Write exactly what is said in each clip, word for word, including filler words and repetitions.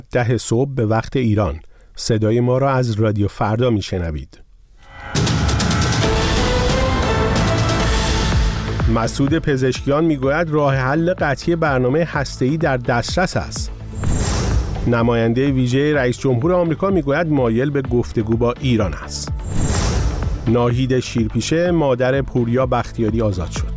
ده صبح به وقت ایران. صدای ما را از رادیو فردا میشنوید. مسعود پزشکیان میگوید راه حل قطعی برنامه هسته‌ای در دسترس است. نماینده ویژه رئیس جمهور آمریکا میگوید مایل به گفتگو با ایران است. ناهید شیرپیشه مادر پوریا بختیاری آزاد شد.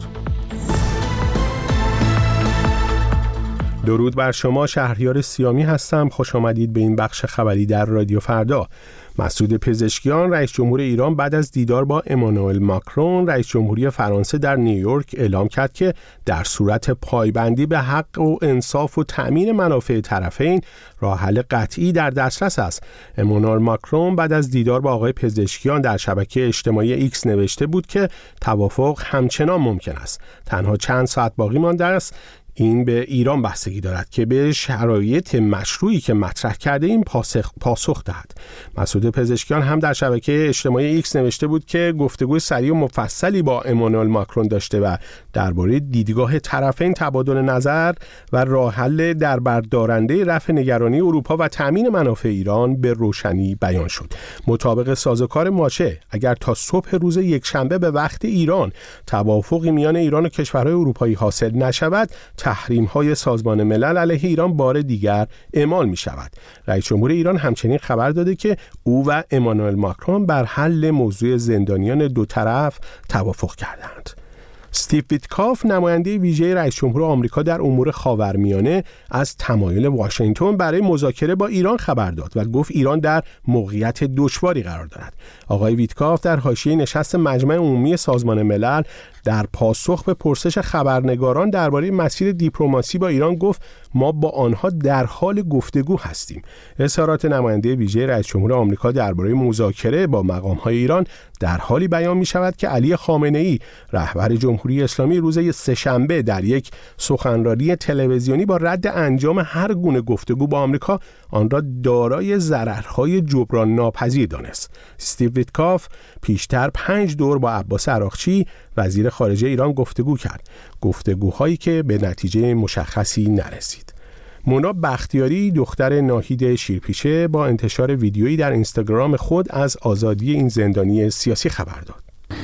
درود بر شما، شهریار سیامی هستم. خوش آمدید به این بخش خبری در رادیو فردا. مسعود پزشکیان رئیس جمهور ایران بعد از دیدار با امانوئل ماکرون رئیس جمهوری فرانسه در نیویورک اعلام کرد که در صورت پایبندی به حق و انصاف و تأمین منافع طرفین راه حل قطعی در دسترس است. امانوئل ماکرون بعد از دیدار با آقای پزشکیان در شبکه اجتماعی ایکس نوشته بود که توافق همچنان ممکن است. تنها چند ساعت باقی مانده است. این به ایران بستگی دارد که به شرایط مشروعی که مطرح کرده این پاسخ, پاسخ دهد. مسعود پزشکیان هم در شبکه اجتماعی ایکس نوشته بود که گفتگوی سریع و مفصلی با امانوئل ماکرون داشته و درباره دیدگاه طرفین تبادل نظر و راه حل در بر دارنده رفع نگرانی اروپا و تامین منافع ایران به روشنی بیان شد. مطابق سازوکار ماشه اگر تا صبح روز یکشنبه به وقت ایران توافقی میان ایران و کشورهای اروپایی حاصل نشود، تحریم‌های سازمان ملل علیه ایران بار دیگر اعمال می‌شود. رئیس جمهور ایران همچنین خبر داده که او و امانوئل ماکرون بر حل موضوع زندانیان دو طرف توافق کردند. استیو ویتکاف نماینده ویژه رئیس جمهور آمریکا در امور خاورمیانه از تمایل واشنگتن برای مذاکره با ایران خبر داد و گفت ایران در موقعیت دشواری قرار دارد. آقای ویتکاف در حاشیه نشست مجمع عمومی سازمان ملل در پاسخ به پرسش خبرنگاران درباره مسیر دیپلماسی با ایران گفت ما با آنها در حال گفتگو هستیم. اظهارات نماینده ویژه رئیس جمهور آمریکا درباره مذاکره با مقام‌های ایران در حالی بیان می‌شود که علی خامنه‌ای رهبر جمهوری اسلامی روز سه‌شنبه در یک سخنرانی تلویزیونی با رد انجام هر گونه گفتگو با آمریکا آن را دارای ضررهای جبران ناپذیر دانست. استیو ویتکاف پیشتر پنج دور با عباس عراقچی وزیر خارجه ایران گفتگو کرد، گفتگوهایی که به نتیجه مشخصی نرسید. مونا بختیاری دختر ناهید شیرپیشه با انتشار ویدیویی در اینستاگرام خود از آزادی این زندانی سیاسی خبر داد.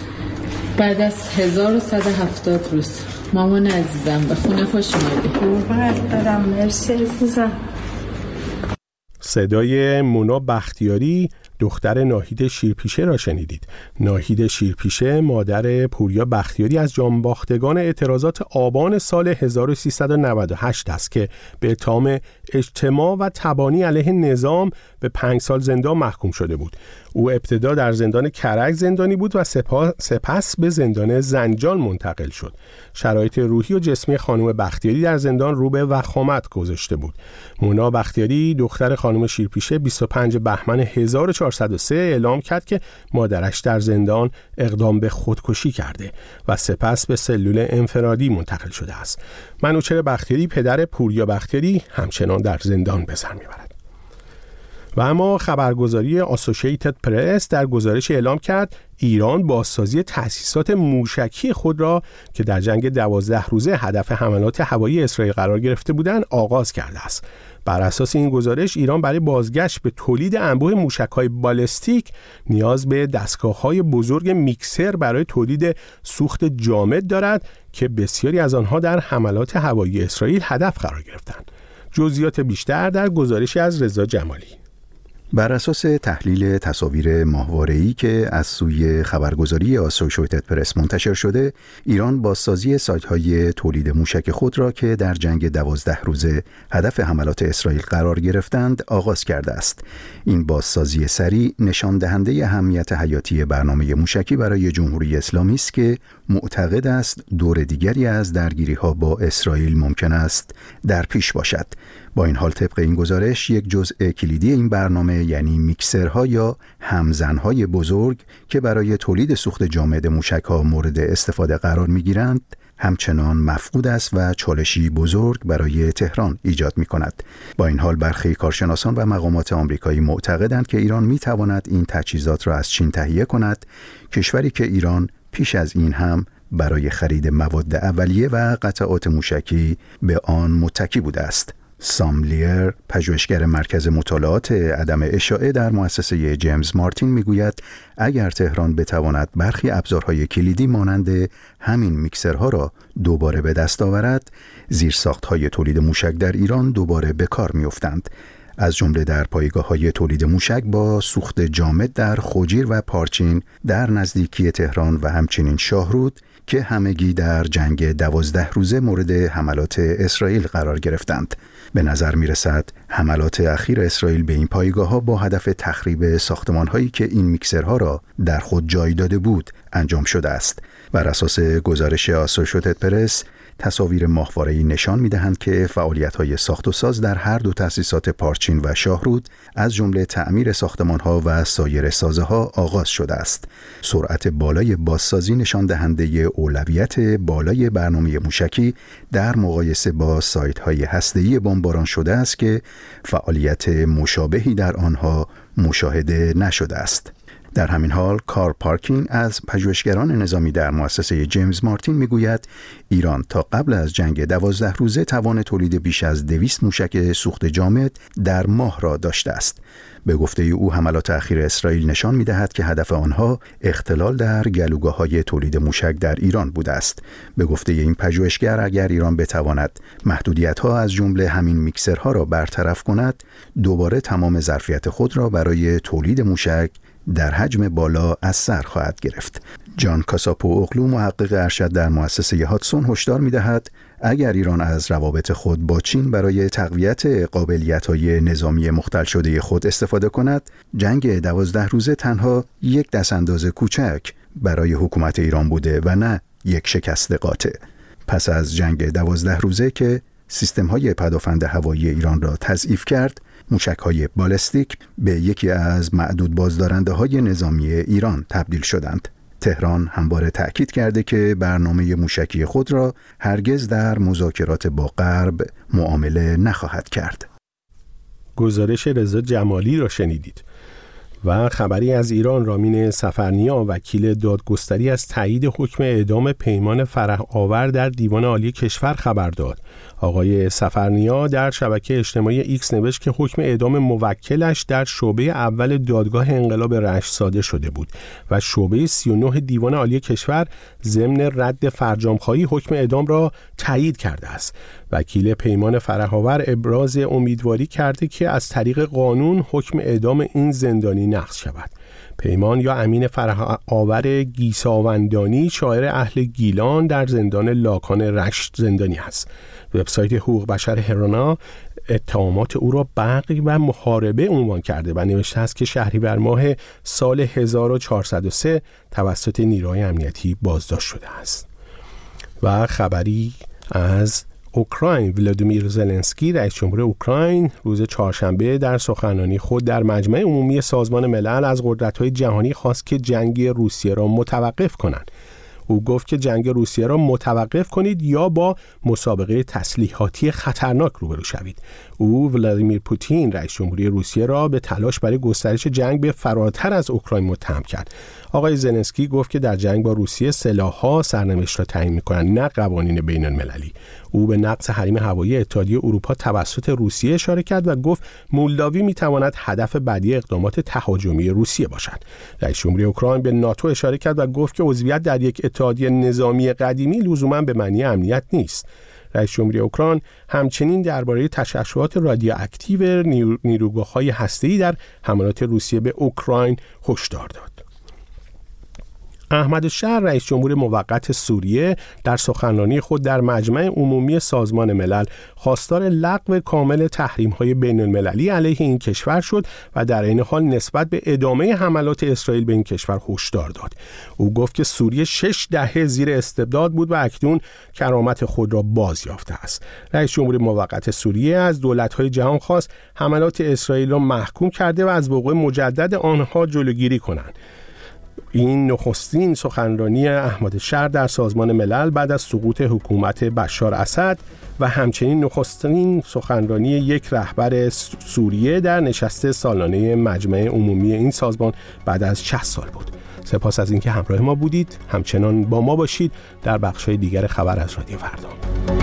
بعد از هزار و صد و هفتاد روز مامان عزیزم به خونه خوش اومدی. قربونت برم، مرسی عزیزم. صدای مونا بختیاری دختر ناهید شیرپیشه را شنیدید. ناهید شیرپیشه مادر پوریا بختیاری از جانباختگان اعتراضات آبان سال هزار و سیصد و نود و هشت است که به اتهام اجتماع و تبانی علیه نظام به پنج سال زندان محکوم شده بود. او ابتدا در زندان کرج زندانی بود و سپس به زندان زنجان منتقل شد. شرایط روحی و جسمی خانم بختیاری در زندان رو به وخامت گذاشته بود. مونا بختیاری دختر خانم شیرپیشه بیست و پنجم بهمن هزار و چهارصد و سه اعلام کرد که مادرش در زندان اقدام به خودکشی کرده و سپس به سلول انفرادی منتقل شده است. منوچهر بختیاری پدر پوریا بختیاری همچنان در زندان به سر میبرد. و اما خبرگزاری آسوشییتد پرس در گزارش اعلام کرد ایران بازسازی تأسیسات موشکی خود را که در جنگ دوازده روزه هدف حملات هوایی اسرائیل قرار گرفته بودند آغاز کرده است. بر اساس این گزارش ایران برای بازگشت به تولید انبوه موشک‌های بالستیک نیاز به دستگاه‌های بزرگ میکسر برای تولید سوخت جامد دارد که بسیاری از آنها در حملات هوایی اسرائیل هدف قرار گرفتند. جزئیات بیشتر در گزارشی از رضا جمالی. بر اساس تحلیل تصاویر ماهواره‌ای که از سوی خبرگزاری آسوشییتد پرس منتشر شده، ایران بازسازی سایت‌های تولید موشک خود را که در جنگ دوازده روزه هدف حملات اسرائیل قرار گرفتند آغاز کرده است. این بازسازی سریع نشان دهنده اهمیت حیاتی برنامه موشکی برای جمهوری اسلامی است که معتقد است دور دیگری از درگیری‌ها با اسرائیل ممکن است در پیش باشد. با این حال طبق این گزارش یک جزء کلیدی این برنامه یعنی میکسرها یا همزنهای بزرگ که برای تولید سوخت جامد موشک‌ها مورد استفاده قرار می‌گیرند همچنان مفقود است و چالشی بزرگ برای تهران ایجاد می‌کند. با این حال برخی کارشناسان و مقامات آمریکایی معتقدند که ایران می‌تواند این تجهیزات را از چین تهیه کند، کشوری که ایران پیش از این هم برای خرید مواد اولیه و قطعات موشکی به آن متکی بوده است. ساملیر، پژوهشگر مرکز مطالعات عدم اشاعه در مؤسسه جیمز مارتین میگوید اگر تهران بتواند برخی ابزارهای کلیدی مانند همین میکسرها را دوباره به دست آورد، زیرساختهای تولید موشک در ایران دوباره به کار میافتند، از جمله در پایگاه‌های تولید موشک با سوخت جامد در خوجیر و پارچین در نزدیکی تهران و همچنین شاهرود که همگی در جنگ دوازده روزه مورد حملات اسرائیل قرار گرفتند. به نظر می رسد حملات اخیر اسرائیل به این پایگاه‌ها با هدف تخریب ساختمان‌هایی که این میکسرها را در خود جای داده بود انجام شده است. بر اساس گزارش آسوشییتد پرس، تصاویر ماهواره‌ای نشان می‌دهند که فعالیت‌های ساخت و ساز در هر دو تأسیسات پارچین و شاهرود از جمله تعمیر ساختمان‌ها و سایر سازه‌ها آغاز شده است. سرعت بالای بازسازی نشان دهنده اولویت بالای برنامه موشکی در مقایسه با سایت‌های هسته‌ای بمباران شده است که فعالیت مشابهی در آنها مشاهده نشده است. در همین حال کارل پارکین از پژوهشگران نظامی در مؤسسه جیمز مارتین میگوید ایران تا قبل از جنگ دوازده روزه توان تولید بیش از دویست موشک سوخت جامد در ماه را داشته است. به گفته او حملات اخیر اسرائیل نشان می‌دهد که هدف آنها اختلال در گلوگاه‌های تولید موشک در ایران بوده است. به گفته این پژوهشگر اگر ایران بتواند محدودیت‌ها از جمله همین میکسرها را برطرف کند، دوباره تمام ظرفیت خود را برای تولید موشک در حجم بالا از سر خواهد گرفت. جان کاساپو اوغلو، محقق ارشد در مؤسسه هاتسون، هشدار می‌دهد اگر ایران از روابط خود با چین برای تقویت قابلیت‌های نظامی مختل شده خود استفاده کند، جنگ دوازده روزه تنها یک دستانداز کوچک برای حکومت ایران بوده و نه یک شکست قاطع. پس از جنگ دوازده روزه که سیستم‌های پدافند هوایی ایران را تضعیف کرد، موشک‌های بالستیک به یکی از معدود بازدارنده‌های نظامی ایران تبدیل شدند. تهران همواره تأکید کرده که برنامه موشکی خود را هرگز در مذاکرات با غرب معامله نخواهد کرد. گزارش رضا جمالی را شنیدید. و خبری از ایران، رامین سفرنیا، وکیل دادگستری، از تایید حکم اعدام پیمان فرح آور در دیوان عالی کشور خبر داد. آقای سفرنیا در شبکه اجتماعی ایکس نوشت که حکم اعدام موکلش در شعبه اول دادگاه انقلاب رشت صادر شده بود و شعبه سی و نه دیوان عالی کشور ضمن رد فرجام‌خواهی حکم اعدام را تایید کرده است. وکیل پیمان فرح آور ابراز امیدواری کرده که از طریق قانون حکم اعدام این زندانی نقض شود. پیمان یا امین فرح آور گیساوندانی، شاعر اهل گیلان، در زندان لاکان رشت زندانی است. وبسایت حقوق بشر هرانا اتهامات او را بغی و محاربه عنوان کرده و نوشته است که شهریور ماه سال هزار و چهارصد و سه توسط نیروهای امنیتی بازداشت شده است. و خبری از اوکراین، ولادیمیر زلنسکی، رئیس جمهور اوکراین، روز چهارشنبه در سخنرانی خود در مجمع عمومی سازمان ملل از قدرت‌های جهانی خواست که جنگ روسیه را متوقف کنند. او گفت که جنگ روسیه را متوقف کنید یا با مسابقه تسلیحاتی خطرناک روبرو شوید. او ولادیمیر پوتین، رئیس جمهوری روسیه، را به تلاش برای گسترش جنگ به فراتر از اوکراین متهم کرد. آقای زلنسکی گفت که در جنگ با روسیه سلاح‌ها سرنوشت را تعیین می‌کنند، نه قوانین بین‌المللی. او به نقض حریم هوایی اتحادیه اروپا توسط روسیه اشاره کرد و گفت مولداوی می‌تواند هدف بعدی اقدامات تهاجمی روسیه باشد. رئیس جمهوری اوکراین به ناتو اشاره کرد و گفت که عضویت در یک اتحادیه نظامی قدیمی لزوما به معنی امنیت نیست. رئیس جمهوری اوکراین همچنین درباره تشعشعات رادیواکتیو نیروگاه‌های هسته‌ای در حملات روسیه به اوکراین هشدار داد. احمد شهر، رئیس جمهور موقت سوریه، در سخنرانی خود در مجمع عمومی سازمان ملل خواستار لغو کامل تحریم‌های بین‌المللی علیه این کشور شد و در این حال نسبت به ادامه حملات اسرائیل به این کشور هشدار داد. او گفت که سوریه شش دهه زیر استبداد بود و اکنون کرامت خود را باز یافته است. رئیس جمهور موقت سوریه از دولت‌های جهان خواست حملات اسرائیل را محکوم کرده و از وقوع مجدد آنها جلوگیری کنند. این نخستین سخنرانی احمد شهر در سازمان ملل بعد از سقوط حکومت بشار اسد و همچنین نخستین سخنرانی یک رهبر سوریه در نشست سالانه مجمع عمومی این سازمان بعد از شصت سال بود. سپاس از اینکه همراه ما بودید. همچنان با ما باشید در بخش‌های دیگر خبر از رادیو فردا.